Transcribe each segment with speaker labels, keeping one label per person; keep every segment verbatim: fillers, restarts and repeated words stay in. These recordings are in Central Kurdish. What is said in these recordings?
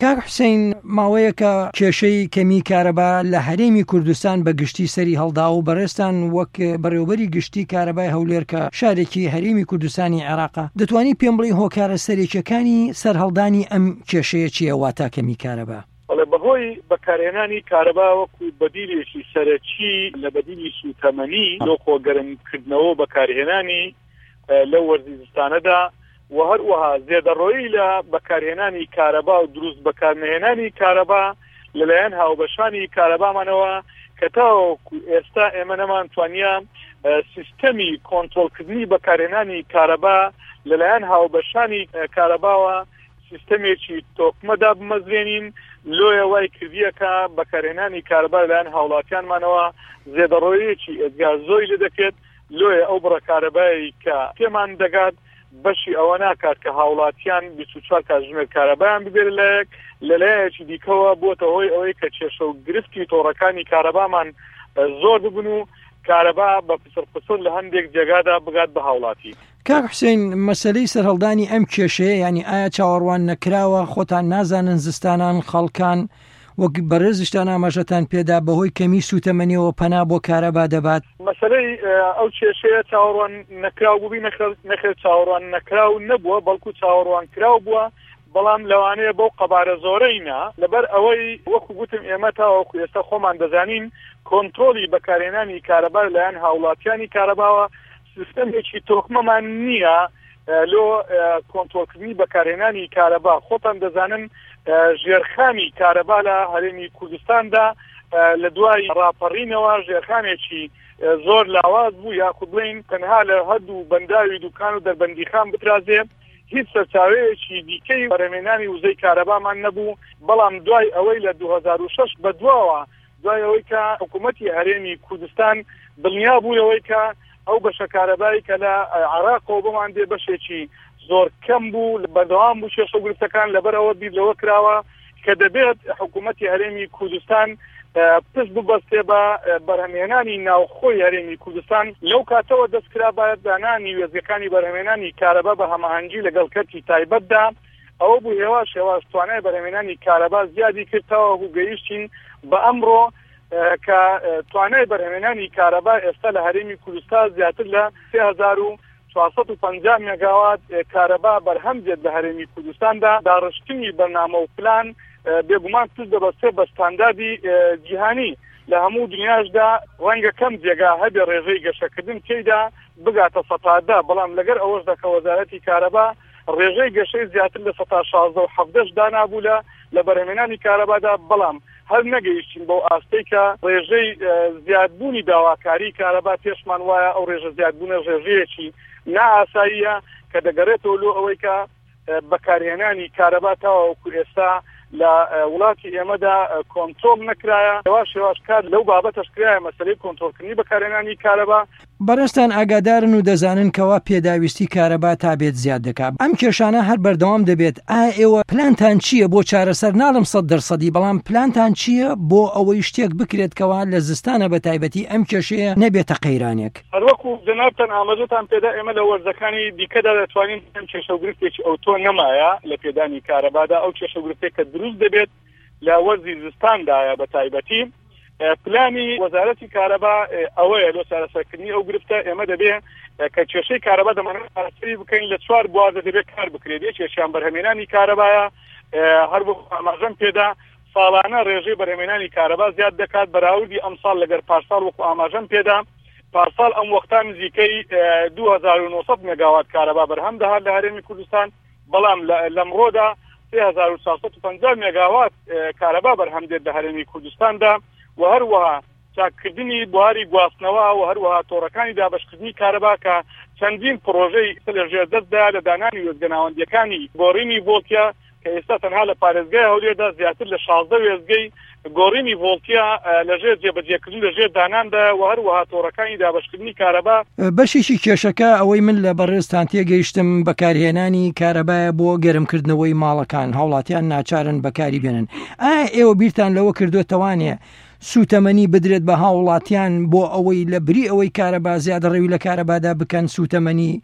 Speaker 1: کاک حوسێن، ماوەیە کە کێشەی کەمی کارەبا لە هەرێمی کوردستان بە گشتی سەری هەڵدا و بەڕێستان وەک بەڕێوەبەری گشتی کارەبای هەولێر کە شارێکی هەرێمی کوردستانی عێراقا، دەتوانی پێم بڵێ هۆکارە سەرێکیەکانی سەرهەڵدانی ئەم کێشەیە چییە واتە کەمی کارەبا؟
Speaker 2: بەهۆی بەکارهێنانی کارەبا وەکو بەدیلێکی سەرەکی لە بەدیلی سوتەمەنی لۆ خۆگەرمکردنەوە بەکارهێنانی لەو وەرزیستانەدا و هەروەها زێدەڕۆیی لە بەکارهێنانی کارەبا و دروست بەکارنهێنانی کارەبا لەلایەن هاوبەشانی کارەبامانەوە کە تاوەکو ئێستا ئێمە نەمانتوانیا سیستەمی کۆنتڕۆڵکردنی بەکارهێنانی کارەبا لەلایەن هاوبەشانی کارەباوە سیستەمێکی تۆکمەدا بمەزرێنین لۆیە وای کردیەکە بەکارهێنانی کارەبا لەلایەن هاوڵاتیانمانەوە زێدەڕۆیەکی ئەدگار زۆری لێ دەکرێت لۆیە ئەو بڕە کارەبایی کە پێمان دەگات بەشی ئەوە ناکات کە هاوڵاتیان بیست و چوار کاتژمێر کارەبایان ببێت لەیەک لەلایەکی دیکەوە بۆتە هۆی ئەوەی کە کێشە و گرفتی تۆڕەکانی کارەبامان زۆر ببن و کارەبا بە پسر پسر لە هەندێک جێگادا بگات بە هاوڵاتی.
Speaker 1: کاک حوسێن، مەسەلەی سەرهەڵدانی ئەم کێشەیە، ینی ئایا چاوەڕوان نەکراوە خۆتان نازانن زستانان خەڵکان وەک بەڕێزشتان ئاماژەتان پێدا بەهۆی کەمی سوتەمەنیەوە پەنا بۆ کارەبا دەبات؟
Speaker 2: مەسەلەی ئەو کێشەیە چاوەڕوان نەکراو بووبی نەخێت چاوەڕوان نەکراو نەبووە، بەڵکو چاوەڕوان کراو بووە، بەڵام لەوانەیە بەو قەبارە زۆرەینا لەبەر ئەوەی وەکو گوتم ئێمە تاوەکو ئێستا خۆمان دەزانین کۆنتڕۆلی بەکارهێنانی کارەبا لەلایەن هاوڵاتیانی کارەباوە سیستەمێکی تۆکمەمان نییە لۆ کۆنتڕۆڵکردنی بەکارهێنانی کارەبا. خۆتان دەزانن ژێرخانی کارەبا لە هەرێمی کوردستاندا لە دوای ڕاپەڕینەوە ژێرخانێکی زۆر لاواز بوو، یاخود بڵێن تەنها لە هەردوو بەنداوی دوکان و دەربەندیخان بترازێ، هیچ سەرچاوەیەکی دیکەی بەرهەمهێنانی وزەی کارەبامان نەبوو. بەڵام دوای ئەوەی لە دوو هەزار و شەش بەدواوە دوای ئەوەی کە حکوومەتی هەرێمی کوردستان دڵنیا بوویەوەی کە ئەو بەشە کارەبایی کە لە عێراقەوە بمان دێ بەشێکی زۆر کەم بوو بەدەوام بوو کێشە و گرفتەکان لەبەرەوە بیر لەوە کراوە کە دەبێت حکوومەتی هەرێمی کوردستان پشت ببەستێ بە بەرهەمهێنانی ناوخۆی هەرێمی کوردستان. لەو کاتەوە دەستکرا باید دانانی وێزگەکانی بەرهەمهێنانی کارەبا بە هەماهەنگی لەگەڵ کەرتی تایبەتدا ئەوە بوو هێواش هێواش توانای بەرهەمهێنانی کارەبا زیادی کردەوە و گەیشتین بە ئەمڕۆ کە توانای بەرهەمهێنانی کارەبا ئێستا لە هەرێمی کوردستان زیاتر لە سێ هەزار و چوارسەد و پەنجا مێگاوات کارەبا بەرهەم دێت بە هەرێمی کوردستاندا. داڕشتنی بەرنامە و پلان بێگومان پشت دەبەستێ بە ستانداردی جیهانی لە هەموو دنیاشدا. ڕەنگە کەم جێگا هەبێ ڕێژەی گەشەکردن تێیدا بگاتە سەتادا، بەڵام لەگەر ئەوەشدا کە وەزارەتی کارەبا ڕێژەی گەشەی زیاتر لە سەتا شازدە و حەڤدەش دانابوو لە لە بەرهەمهێنانی کارەبادا، بەڵام هەر نەگەیشتین بەو ئاستەی کە ڕێژەی زیادبوونی داواکاری کارەبا پێشمان وایە ئەو ڕێژە زیادبوونە ڕێژەیەکی نائاساییە کە دەگەڕێتەوە لۆ ئەوەی کە بەکارهێنانی کارەبا تاوەکو ئێستا لە وڵاتی ئێمەدا کۆنتڕۆڵ نەکرایە. هێواش هێواش کار لەو بابەتەش کرایە مەسەلەی کۆنتڕۆڵکردنی بەکارهێنانی کارەبا.
Speaker 1: بەڕێستان ئاگادارن و دەزانن کەوا پێداویستی کارەبا تا بێت زیاد دەکات. ئەم کێشانە هەر بەردەوام دەبێت. ئایا ئێوە پلانتان چییە بۆ چارەسەر؟ ناڵم سەد دەرسەدی، بەڵام پلانتان چییە بۆ ئەوەی شتێک بکرێتکەوە لە زستانە بە تایبەتی ئەم کێشەیە نەبێتە قەیرانێک؟
Speaker 2: هەروەکو جەنابتان ئاماژەتان پێدا ئێمە لە وەرزەکانی دیکەدا دەتوانین ئەم کێشە و گرفتێکی ئەوتۆ نەمایە لە پێدانی کارەبادا. ئەو کێشە و گرفتێک کە دروست دەبێت لە وەرزی زستاندایە بە تایبەتی. پلانی وەزارەتی کارەبا ئەوەیە لۆ چارەسەرکردنی ئەو گرفتە ئێمە دەبێ کە کێشەی کارەبا دەمانێت چارەسەری بکەین لە چوار بوارە دەبێت کار بکرێت. یەک کێشیان بەرهەمهێنانی کارەبایە، هەر بۆ ئاماژەم پێدا ساڵانە ڕێژەی بەرهەمهێنانی کارەبا زیاد دەکات بەراوردی ئەم ساڵ لەگەر پارساڵ وەکو ئاماژەم پێدا. پارساڵ ئەم وەختان نزیکەی دوو هەزار و نۆ سەد مێگاوات کارەبا بەرهەم دەهات لە هەرێمی کوردستان، بەڵام لەمڕۆدا سێ هەزار و چوارسەد و پەنجا مێگاوات کارەبا بەرهەم دێت لە هەرێمی کوردستاندا. و هەروەها چاککردنی بواری گواستنەوە و هەروەها تۆڕەکانی دابەشکردنی کارەبا کە چەندین پرۆژەی لە ژێردەستدا لە دانانی وێزگە ناوەندیەکانی گۆڕینی ڤۆڵتیا کە ئێستا تەنها لە پارێزگای هەولێردا زیاتر لە شازدە وێزگەی گۆڕینی ڤۆڵتیا لەژێر جێبەجێکردن لەژێر داناندا و هەروەها تۆڕەکانی دابەشکردنی کارەبا.
Speaker 1: بەشێکی کێشەکە ئەوەی من لە بەڕێزتان تێگەیشتم بەکارهێنانی کارەبایە بۆ گەرمکردنەوەی ماڵەکان، هاوڵاتیان ناچارن بەکاری بێنن. ئایا ئێوە بیرتان لەوە کردوێتەوانێ سوتەمەنی بدرێت بە هاوڵاتیان بۆ ئەوەی لە بری ئەوەی کارەبا زیادە ڕێوی لە کارەبادا بکەن سوتەمەنی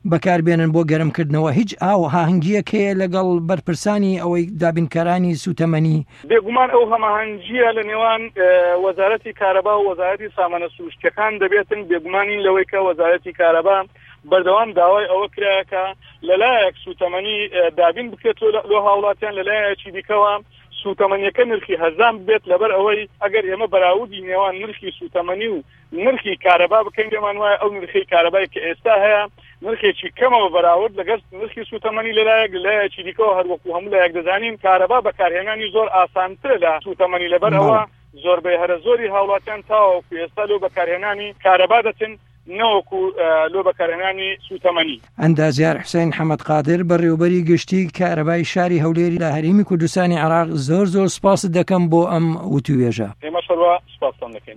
Speaker 1: بەکاربێنن بۆ گەرمکردنەوە. هیچ ئاو هاهنگگیەک هەیە لەگەڵ بەرپرسانی ئەوەی دابینکارانی سوتەمەنی؟
Speaker 2: بێگومان ئەو هەماهەنگیە لە نێوان وەزارەتی کارەبا و وەزارەتی سامانە سروشتیەکان دەبێتن. بێگومانی لەوەی کە وەزارەتی کارەبا بەردەوام داوای ئەوە کرایەکە لەلایەک سوتەمەنی دابین بکرێتەوە لە هاوڵاتیان، لەلایەکی دیکەوە سوتەمەنیەکە نرخی هەرزان بێت، لەبەر ئەوەی ئەگەر ئێمە بەراوردی نێوان نرخی سوتەمەنی و نرخی کارەبا بکەین دەمان وایە ئەو نرخی کارەبای کە ئێستا هەیە نرخێکی کەمەوە بەراورد لەگەڵ نرخی سوتەمەنی لەلایەک لەلایەکی دیکەوە هەروەکو هەموو لایەک دەزانین کارەبا بەکارهێنانی زۆر ئاسانترە لە سوتەمەنی، لەبەر ئەوە زۆربەی هەرە زۆری هاوڵاتیان تاوەکو ئێستا لەو بەکارهێنانی کارەبا دەچن نەوەکو لۆ بەکارهێنانی سوتەمەنی.
Speaker 1: ئەندازیار حوسێن حەمەد قادر بەڕێوەبەری گشتی کارەبای شاری هەولێری لە هەرێمی کوردستانی عێراق زۆر زۆر سپاس دەکەم بۆ ئەم وتووێژە.
Speaker 2: ئێمە شەڕوا سپاسان دەکەین.